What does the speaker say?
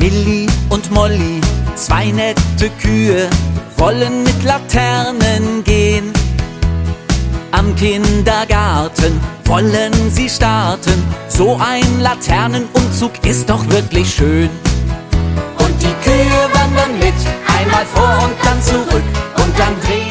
Milli und Molly, zwei nette Kühe, wollen mit Laternen gehen. Am Kindergarten wollen sie starten, so ein Laternenumzug ist doch wirklich schön. Und die Kühe wandern mit, einmal vor und dann zurück, und dann drehen